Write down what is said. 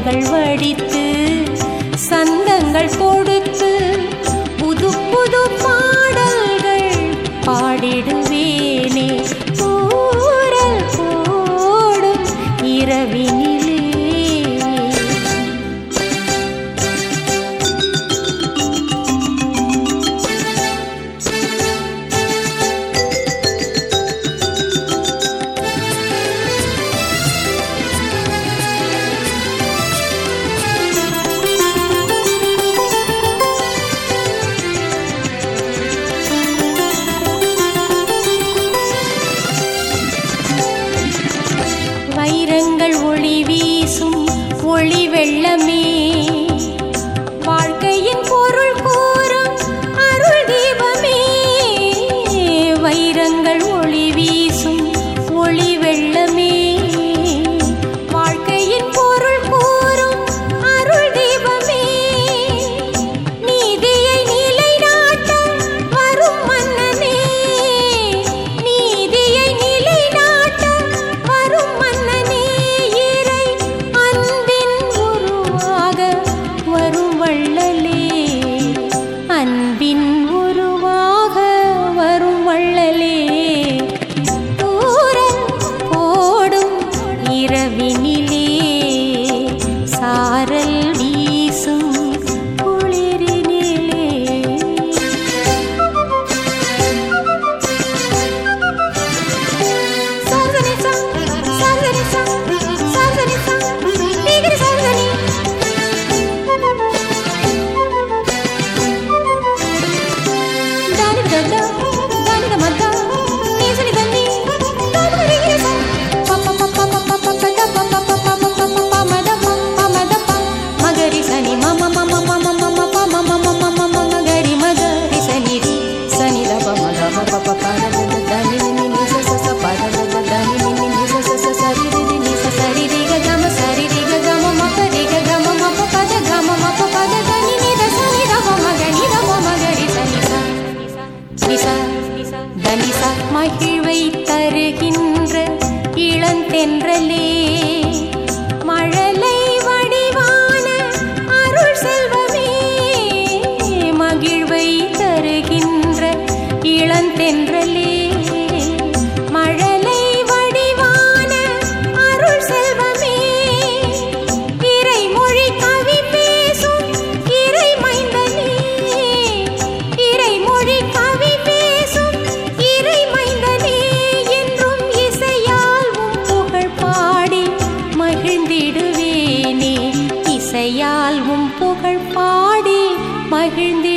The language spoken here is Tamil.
கவிதைகள் வடித்து சந்தங்கள் கொடுத்து புது புது பாடல்கள் பாடிடுவேனே தூறல் போடும் இரவினிலே. வைரங்கள் ஒளி வீசும் ஒளி வெள்ளமே வாழ்க்கையின் பொருள் கூறும் அருள் தீபமே. வைரங்கள் ஒளி வீசும் ஒளி வெள்ளமே வாழ்க்கையின் பொருள் கூறும் அருள் தீபமே. நீதியை நிலைநாட்ட வரும் மன்னனே, நீதியை நிலைநாட்ட வரும் மன்னனே. இறை அன்பின் உருவாக வரும் வள்ளலே, அன்பின் உருவாக வரும் வள்ளலே. தூறல் போடும் இரவினிலே சாரல் வீசும் குளிரினிலே. சாசனிசா சாசனிசா சாசனிசா டிகிரி சாசனி దాని దద్ద దాని దమద్ద నీసని దండి దాని రిగిరిస పప పప పప పప దప పప పప పప మద మద మగరి సని మమ మమ మమ మమ పమ మమ మమ మగరి మగరి సని రి సని దప మద పప పద దాని ని ని స స పద దాని ని ని స స సరి రి ని స సరి రి గ గమ సరి రి గ గమ మప రి గ గమ మప పద గమ మప పద దాని ని ద సని దప మగని దప మగరి సని స நிசா தனிசா. மகிழ்வை தருகின்ற இளந்தென்றலே மழலை வடிவான அருள் செல்வமே. மகிழ்வை தருகின்ற இளந்தென்றலே மழலை வடிவான அருள் செல்வமே. இறைமொழி கவி பேசும் இறை மைந்தனே, இறைமொழி கவி பேசும் இறை மைந்தனே. என்றும் இசையால் உம் புகழ் பாடி மகிழ்ந்திடுவேனே, இசையால் உம் புகழ் பாடி மகிழ்ந்திடுவேனே.